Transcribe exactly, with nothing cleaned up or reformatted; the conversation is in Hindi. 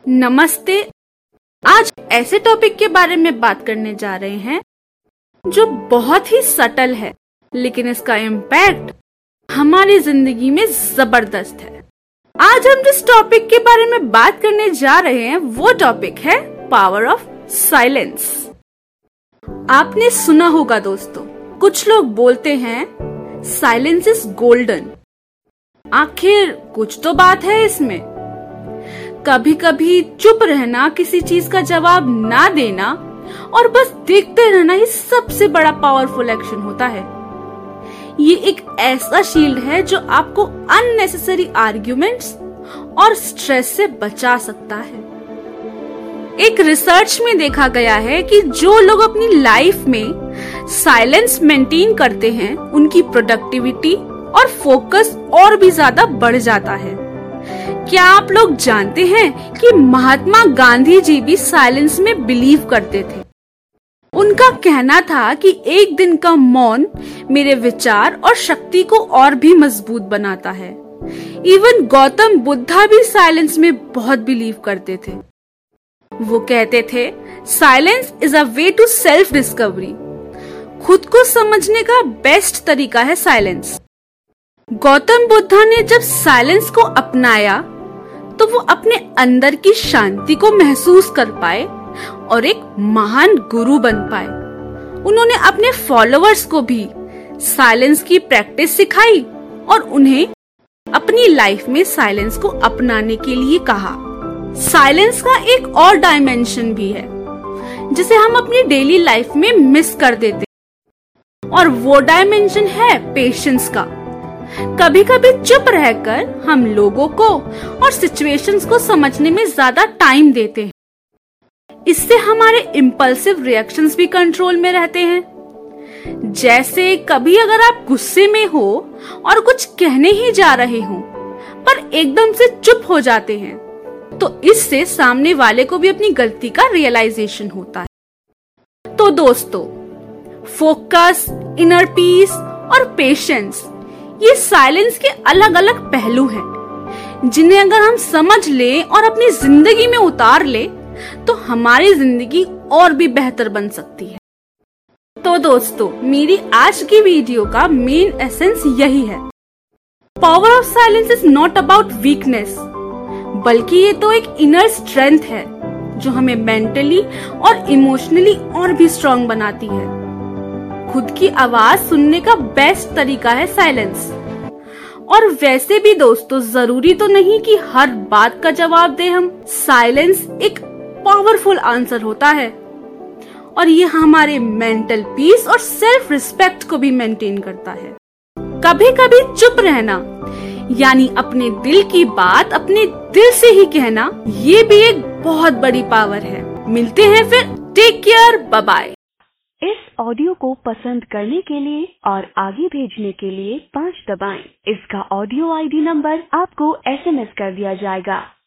नमस्ते। आज ऐसे टॉपिक के बारे में बात करने जा रहे हैं जो बहुत ही सटल है, लेकिन इसका इम्पैक्ट हमारी जिंदगी में जबरदस्त है। आज हम जिस टॉपिक के बारे में बात करने जा रहे हैं वो टॉपिक है पावर ऑफ साइलेंस। आपने सुना होगा दोस्तों, कुछ लोग बोलते हैं साइलेंस इज गोल्डन। आखिर कुछ तो बात है इसमें। कभी कभी चुप रहना, किसी चीज का जवाब ना देना और बस देखते रहना ही सबसे बड़ा पावरफुल एक्शन होता है। ये एक ऐसा शील्ड है जो आपको अननेसेसरी आर्ग्यूमेंट्स और स्ट्रेस से बचा सकता है। एक रिसर्च में देखा गया है कि जो लोग अपनी लाइफ में साइलेंस मेंटेन करते हैं, उनकी प्रोडक्टिविटी और फोकस और भी ज्यादा बढ़ जाता है। क्या आप लोग जानते हैं कि महात्मा गांधी जी भी साइलेंस में बिलीव करते थे। उनका कहना था कि एक दिन का मौन मेरे विचार और शक्ति को और भी मजबूत बनाता है। इवन गौतम बुद्धा भी साइलेंस में बहुत बिलीव करते थे। वो कहते थे silence is a way to self discovery. खुद को समझने का बेस्ट तरीका है साइलेंस। गौतम बुद्धा ने जब साइलेंस को अपनाया तो वो अपने अंदर की शांति को महसूस कर पाए और एक महान गुरु बन पाए। उन्होंने अपने फॉलोअर्स को भी साइलेंस की प्रैक्टिस सिखाई और उन्हें अपनी लाइफ में साइलेंस को अपनाने के लिए कहा। साइलेंस का एक और डायमेंशन भी है जिसे हम अपनी डेली लाइफ में मिस कर देते हैं, और वो डायमेंशन है पेशेंस का। कभी कभी चुप रहकर हम लोगों को और सिचुएशंस को समझने में ज्यादा टाइम देते हैं। इससे हमारे इम्पल्सिव रिएक्शंस भी कंट्रोल में रहते हैं। जैसे कभी अगर आप गुस्से में हो और कुछ कहने ही जा रहे हो पर एकदम से चुप हो जाते हैं, तो इससे सामने वाले को भी अपनी गलती का रियलाइजेशन होता है। तो दोस्तों, फोकस, इनर पीस और पेशेंस, ये साइलेंस के अलग अलग पहलू हैं, जिन्हें अगर हम समझ लें और अपनी जिंदगी में उतार ले तो हमारी जिंदगी और भी बेहतर बन सकती है। तो दोस्तों, मेरी आज की वीडियो का मेन एसेंस यही है। Power of silence is not about weakness, बल्कि ये तो एक इनर स्ट्रेंथ है जो हमें मेंटली और इमोशनली और भी स्ट्रांग बनाती है। खुद की आवाज सुनने का बेस्ट तरीका है साइलेंस। और वैसे भी दोस्तों, जरूरी तो नहीं कि हर बात का जवाब दें हम। साइलेंस एक पावरफुल आंसर होता है और ये हमारे मेंटल पीस और सेल्फ रिस्पेक्ट को भी मेंटेन करता है। कभी कभी चुप रहना, यानी अपने दिल की बात अपने दिल से ही कहना, ये भी एक बहुत बड़ी पावर है। मिलते हैं फिर। Take care, bye bye. इस ऑडियो को पसंद करने के लिए और आगे भेजने के लिए पाँच दबाएं। इसका ऑडियो आईडी नंबर आपको एसएमएस कर दिया जाएगा।